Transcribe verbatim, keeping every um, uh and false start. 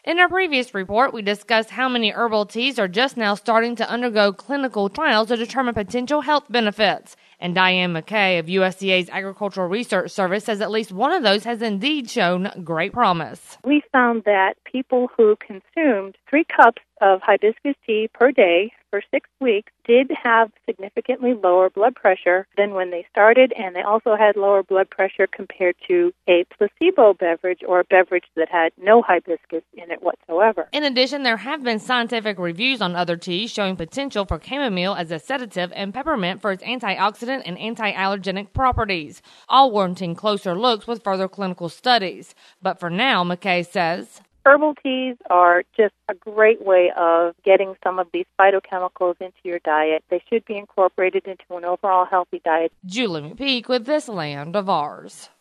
In our previous report, we discussed how many herbal teas are just now starting to undergo clinical trials to determine potential health benefits. And Diane McKay of U S D A's Agricultural Research Service says at least one of those has indeed shown great promise. We found that people who consumed three cups of hibiscus tea per day for six weeks did have significantly lower blood pressure than when they started, and they also had lower blood pressure compared to a placebo beverage or a beverage that had no hibiscus in it whatsoever. In addition, there have been scientific reviews on other teas showing potential for chamomile as a sedative and peppermint for its antioxidant and anti-allergenic properties, all warranting closer looks with further clinical studies. But for now, McKay says, herbal teas are just a great way of getting some of these phytochemicals into your diet. They should be incorporated into an overall healthy diet. Julie McPeak with This Land of Ours.